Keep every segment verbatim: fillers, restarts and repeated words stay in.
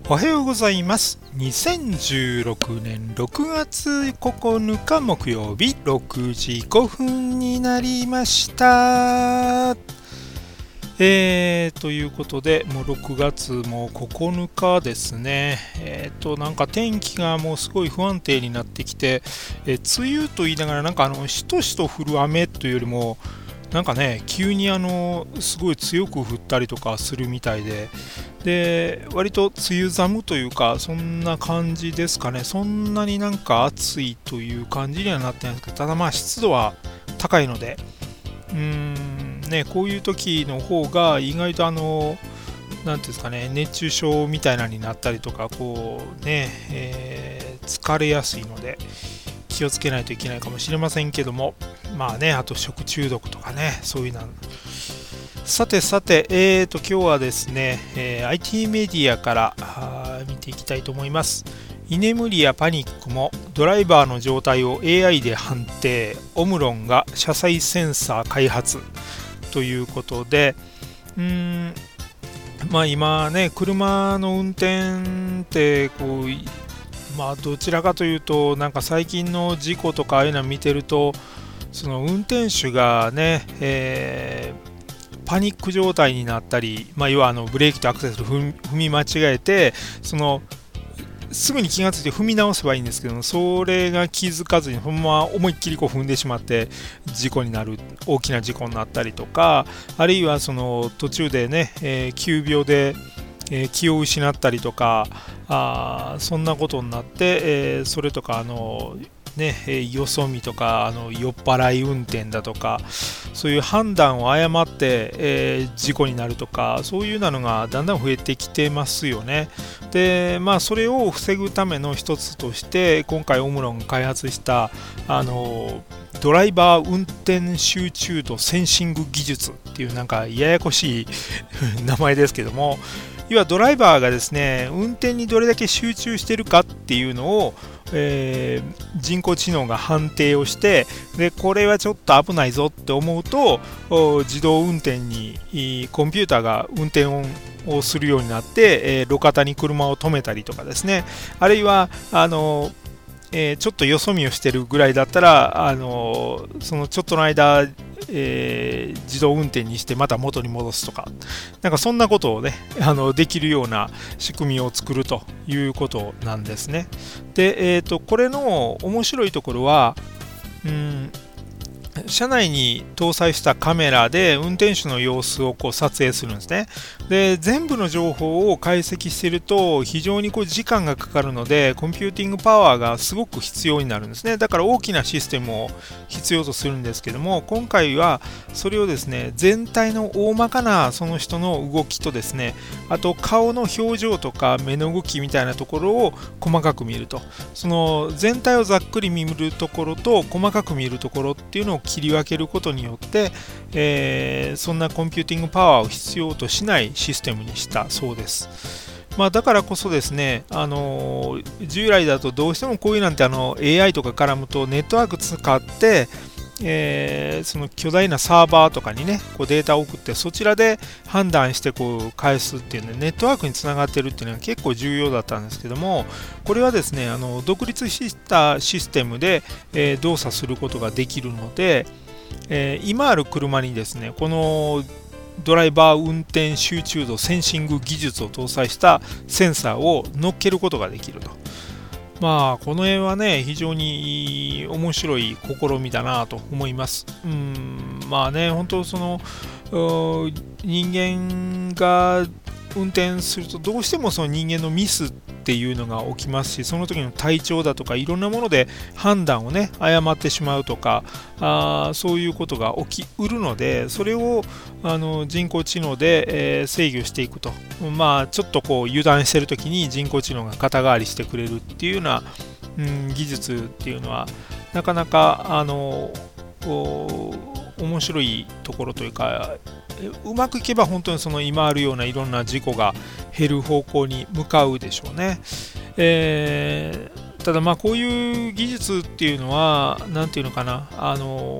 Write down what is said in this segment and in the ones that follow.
おはようございます。にせんじゅうろくねんろくがつここのか木曜日ろくじごふんになりました。えー、ということで、もうろくがつもここのかですね。えーと、なんか天気がもうすごい不安定になってきて、えー梅雨と言いながら、なんかあの、しとしと降る雨というよりも、なんかね、急にあの、すごい強く降ったりとかするみたいで、で、割と梅雨寒というか、そんな感じですかね。そんなになんか暑いという感じにはなってないんですけど、ただまあ湿度は高いので、うーん、ね、こういう時の方が意外とあの、なんていうんですかね、熱中症みたいなのになったりとか、こうね、えー疲れやすいので、気をつけないといけないかもしれませんけども、まあね、あと食中毒とかね、そういうの。さてさて、えーと、今日はですね、えー アイティー メディアからあー見ていきたいと思います。居眠りやパニックもドライバーの状態を エーアイ で判定、オムロンが車載センサー開発ということで、うーん、まあ今ね、車の運転ってこう、まあどちらかというと、なんか最近の事故とかああいうのを見てると、その運転手がね、えーパニック状態になったり、まあ、要はあのブレーキとアクセル踏み踏み間違えて、そのすぐに気がついて踏み直せばいいんですけど、それが気づかずに、ほんま思いっきりこう踏んでしまって事故になる、大きな事故になったりとか、あるいはその途中でね、えー急病で、えー気を失ったりとか、あーそんなことになって、えーそれとかあのね、えーよそ見とかあの酔っ払い運転だとか、そういう判断を誤って、えー事故になるとか、そういうのがだんだん増えてきてますよね。で、まあそれを防ぐための一つとして、今回オムロンが開発したあのドライバー運転集中度センシング技術っていう、なんかややこしい名前ですけども、要はドライバーがですね、運転にどれだけ集中してるかっていうのを、えー人工知能が判定をして、でこれはちょっと危ないぞって思うと、お自動運転にいコンピューターが運転ををするようになって、えー路肩に車を止めたりとかですね、あるいはあのえーちょっとよそ見をしてるぐらいだったら、あのそのちょっとの間、えー自動運転にしてまた元に戻すとか、なんかそんなことをね、あのできるような仕組みを作るということなんですね。で、えーと、これの面白いところは、うん、車内に搭載したカメラで運転手の様子をこう撮影するんですね。で、全部の情報を解析していると非常にこう時間がかかるので、コンピューティングパワーがすごく必要になるんですね。だから大きなシステムを必要とするんですけども、今回はそれをですね、全体の大まかなその人の動きとですね、あと顔の表情とか目の動きみたいなところを細かく見ると、その全体をざっくり見るところと細かく見るところっていうのを切り分けることによって、えーそんなコンピューティングパワーを必要としないシステムにしたそうです。まあ、だからこそですね、あのー従来だとどうしてもこういうなんてあの エーアイ とか絡むとネットワーク使って、えーその巨大なサーバーとかにね、こうデータを送って、そちらで判断してこう返すっていうね、ネットワークにつながってるっていうのは結構重要だったんですけども、これはですね、あの独立したシステムで、えー動作することができるので、えー今ある車にですね、このドライバー運転集中度センシング技術を搭載したセンサーを乗っけることができると。まあ、この辺はね、非常に面白い試みだなと思います。うん、まあね、本当その、う人間が運転するとどうしてもその人間のミスっていうのが起きますし、その時の体調だとかいろんなもので判断をね誤ってしまうとか、あーそういうことが起きうるので、それをあの人工知能で、えー制御していくと、まあちょっとこう油断してる時に人工知能が肩代わりしてくれるっていうような、うん、技術っていうのはなかなかあのこう面白いところというか、うまくいけば本当にその今あるようないろんな事故が減る方向に向かうでしょうね。えーただまあこういう技術っていうのは何ていうのかな、あの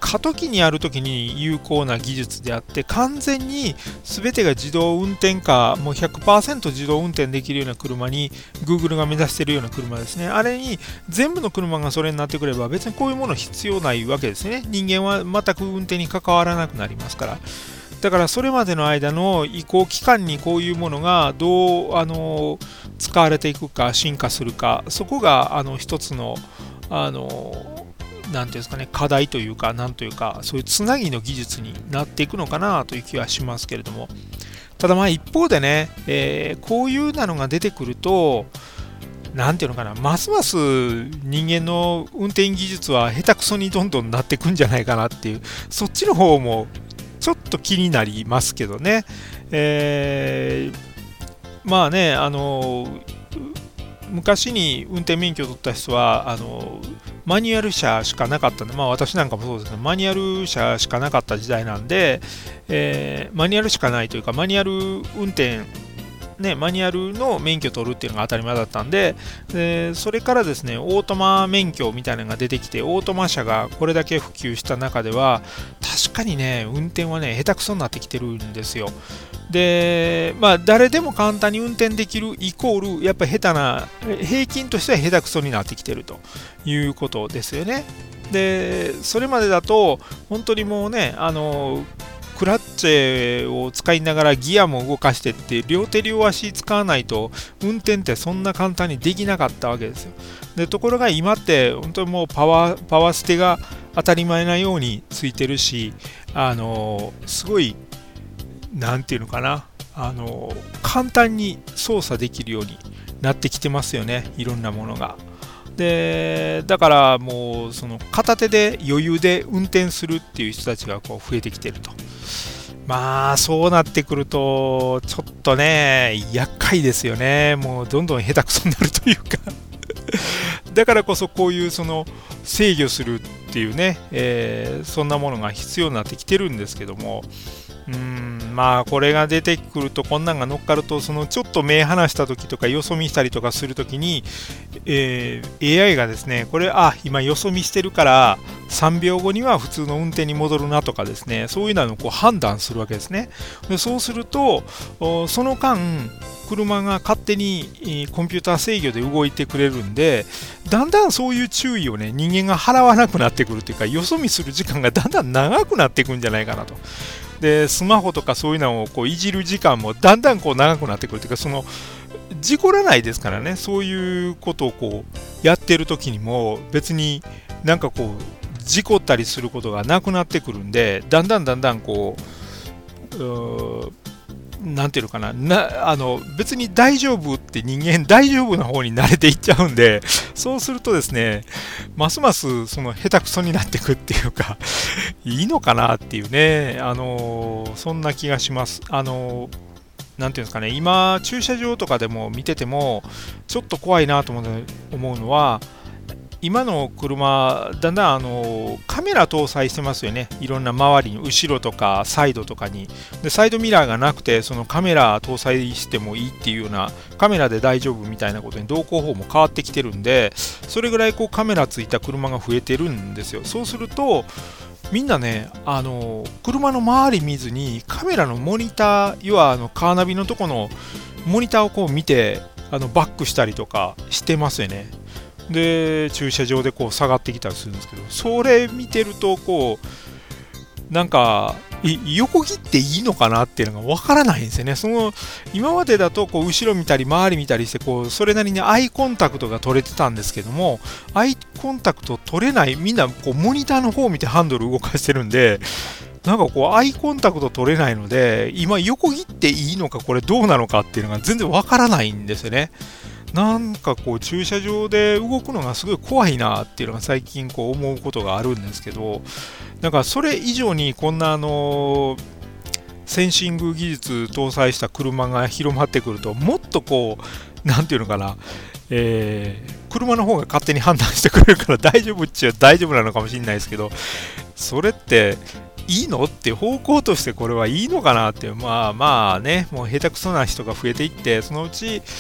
過渡期にある時に有効な技術であって、完全に全てが自動運転化、もう ひゃくパーセント 自動運転できるような車に Google が目指しているような車ですね。あれに全部の車がそれになってくれば別にこういうもの必要ないわけですね。人間は全く運転に関わらなくなりますから。だからそれまでの間の移行期間にこういうものがどうあの使われていくか進化するか、そこがあの一つのあのなんていうんですかね、課題というかなんというか、そういうつなぎの技術になっていくのかなという気はしますけれども、ただまあ一方でね、えー、こういうなのが出てくると、なんていうのかな、ますます人間の運転技術は下手くそにどんどんなっていくんじゃないかなっていう、そっちの方もちょっと気になりますけどね。えー、まあね、あの昔に運転免許を取った人はあのマニュアル車しかなかったんで、まあ私なんかもそうですね、マニュアル車しかなかった時代なんで、えー、マニュアルしかないというか、マニュアル運転ね、マニュアルの免許取るっていうのが当たり前だったんで、でそれからですね、オートマ免許みたいなのが出てきて、オートマ車がこれだけ普及した中では、確かにね、運転はね、下手くそになってきてるんですよ。で、まあ、誰でも簡単に運転できるイコール、やっぱり下手な、平均としては下手くそになってきてるということですよね。で、それまでだと、本当にもうね、あの、クラッチェを使いながらギアも動かしてって、両手両足使わないと運転ってそんな簡単にできなかったわけですよ。でところが今って本当にもうパワー、パワーステが当たり前なようについてるし、あのすごいなんていうのかな、あの簡単に操作できるようになってきてますよね、いろんなものが。でだからもうその片手で余裕で運転するっていう人たちがこう増えてきてると。まあそうなってくるとちょっとね厄介ですよね。もうどんどん下手くそになるというかだからこそこういうその制御するっていうね、えー、そんなものが必要になってきてるんですけども、うーんまあこれが出てくると、こんなんが乗っかると、そのちょっと目離した時とかよそ見したりとかする時に、えー、エーアイ がですね、これあ今よそ見してるからさんびょうごには普通の運転に戻るなとかですね、そういうのをこう判断するわけですね。でそうするとその間車が勝手にコンピューター制御で動いてくれるんで、だんだんそういう注意をね人間が払わなくなってくるというか、よそ見する時間がだんだん長くなっていくんじゃないかなと。でスマホとかそういうのをこういじる時間もだんだんこう長くなってくるというか、その事故らないですからね、そういうことをこうやってる時にも別になんかこう事故ったりすることがなくなってくるんで、だんだんだんだんこう、うーなんていうのかな、なあの別に大丈夫って人間大丈夫な方に慣れていっちゃうんで、そうするとですね、ますますその下手くそになっていくっていうかいいのかなっていうね、あのそんな気がします。あのなんていうんですかね、今駐車場とかでも見ててもちょっと怖いなと思う思うのは、今の車だんだんあのカメラ搭載してますよね。いろんな周りに後ろとかサイドとかにで、サイドミラーがなくてそのカメラ搭載してもいいっていうような、カメラで大丈夫みたいなことに動向法も変わってきてるんで、それぐらいこうカメラついた車が増えてるんですよ。そうするとみんなね、あの車の周り見ずにカメラのモニター、要はあのカーナビのとこのモニターをこう見てあのバックしたりとかしてますよね。で駐車場でこう下がってきたりするんですけど、それ見てるとこうなんか横切っていいのかなっていうのがわからないんですよね。その今までだとこう後ろ見たり周り見たりしてこうそれなりにアイコンタクトが取れてたんですけども、アイコンタクト取れない、みんなこうモニターの方を見てハンドル動かしてるんで、なんかこうアイコンタクト取れないので、今横切っていいのかこれどうなのかっていうのが全然わからないんですよね。なんかこう駐車場で動くのがすごい怖いなっていうのが最近こう思うことがあるんですけど、なんかそれ以上にこんなあのセンシング技術搭載した車が広まってくると、もっとこうなんていうのかな、えー、車の方が勝手に判断してくれるから大丈夫っちゃ大丈夫なのかもしれないですけど、それっていいのって方向としてこれはいいのかなっていう、まあまあね、もう下手くそな人が増えていって、そのうち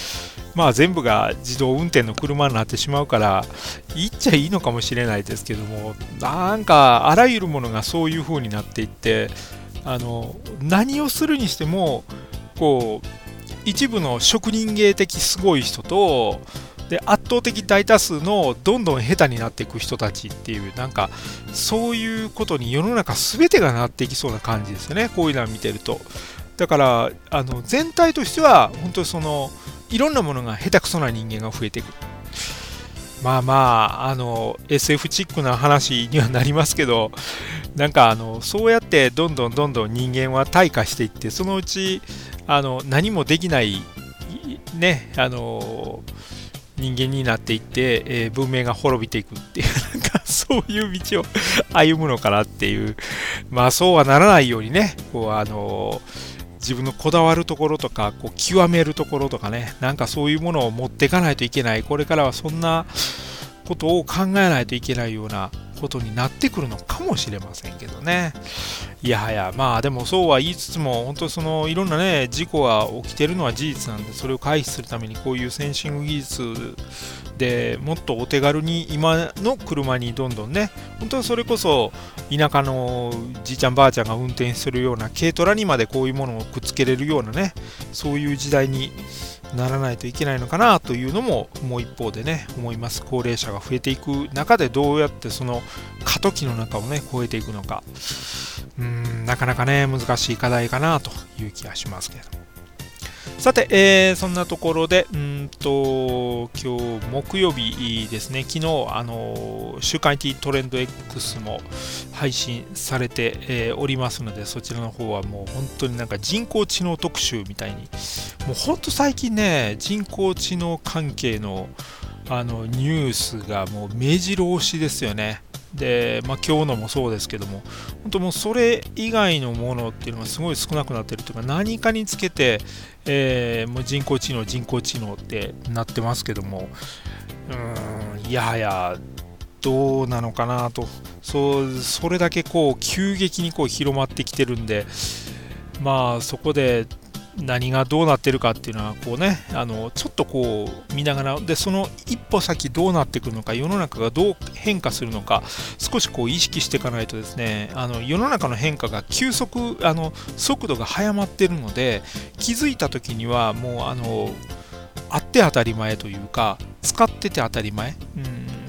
まあ全部が自動運転の車になってしまうから言っちゃいいのかもしれないですけども、なんかあらゆるものがそういう風になっていって、あの何をするにしてもこう一部の職人芸的すごい人とで圧倒的大多数のどんどん下手になっていく人たちっていう、なんかそういうことに世の中全てがなっていきそうな感じですよね、こういうのを見てると。だからあの全体としては本当にそのいろんなものが下手くそな人間が増えていく。まあまああの エスエフ チックな話にはなりますけど、なんかあのそうやってどんどんどんどん人間は退化していって、そのうちあの何もできないね、あの人間になっていって、えー、文明が滅びていくっていう、なんかそういう道を歩むのかなっていう。まあそうはならないようにね、こうあの自分のこだわるところとかこう極めるところとかね、なんかそういうものを持っていかないといけない、これからはそんなことを考えないといけないようなことになってくるのかもしれませんけどね。いやはや、まあでもそうは言いつつも、本当にそのいろんなね事故が起きてるのは事実なんで、それを回避するためにこういうセンシング技術でもっとお手軽に今の車にどんどんね、本当にそれこそ田舎のじいちゃんばあちゃんが運転するような軽トラにまでこういうものをくっつけれるようなね、そういう時代にならないといけないのかなというのももう一方でね思います。高齢者が増えていく中でどうやってその過渡期の中をね超えていくのか、うーんなかなかね難しい課題かなという気がしますけれども。さて、えー、そんなところでうんと今日木曜日ですね、昨日あの週刊 アイティー トレンド X も配信されて、えー、おりますので、そちらの方はもう本当になんか人工知能特集みたいに、もう本当最近ね人工知能関係のあのニュースがもう目白押しですよね。で、まあ、今日のもそうですけども、本当もうそれ以外のものっていうのがすごい少なくなってるというか、何かにつけて、えー、もう人工知能人工知能ってなってますけども、うーんいやはやどうなのかなと、そうそれだけこう急激にこう広まってきてるんで、まあそこで何がどうなってるかっていうのはこうね、あのちょっとこう見ながらで、その一歩先どうなってくるのか、世の中がどう変化するのか少しこう意識していかないとですね、あの世の中の変化が急速、あの速度が速まってるので、気づいた時にはもうあのあって当たり前というか使ってて当たり前、うん、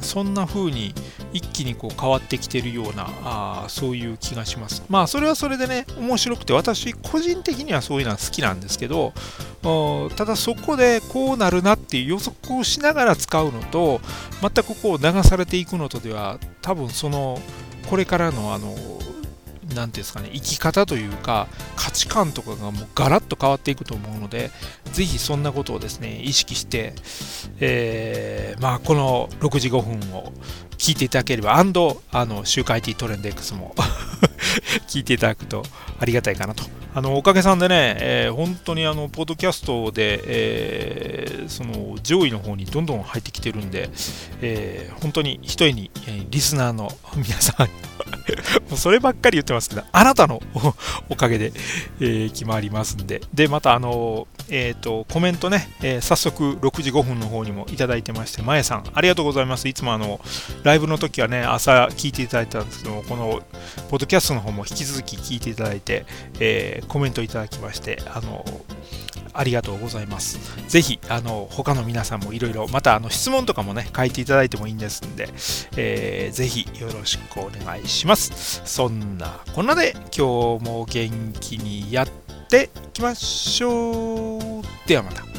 そんな風に一気にこう変わってきてるような、あそういう気がします。まあそれはそれでね面白くて、私個人的にはそういうのは好きなんですけど、ただそこでこうなるなっていう予測をしながら使うのと、全くこう流されていくのとでは多分そのこれからのあのなんていうんですかね、生き方というか価値観とかがもうガラッと変わっていくと思うので、ぜひそんなことをですね意識して、えー、まあこのろくじごふんを聞いていただければ、アンドあの週刊 アイティー トレンド X も聞いていただくとありがたいかなと。あのおかげさんでね、えー、本当にあのポッドキャストで、えー、その上位の方にどんどん入ってきてるんで、えー、本当に一重に、えー、リスナーの皆さんもうそればっかり言ってますけど、あなたのおかげで、えー、決まりますんで。でまたあの、えー、とコメントね、えー、早速ろくじごふんの方にもいただいてまして、まえさんありがとうございます。いつもあのライブの時はね朝聞いていただいたんですけども、このポッドキャストの方も引き続き聞いていただいて、えー、コメントいただきましてあのありがとうございます。ぜひあの他の皆さんもいろいろまたあの質問とかもね書いていただいてもいいんですんで、えー、ぜひよろしくお願いします。そんなこんなで今日も元気にやっていきましょう。ではまた。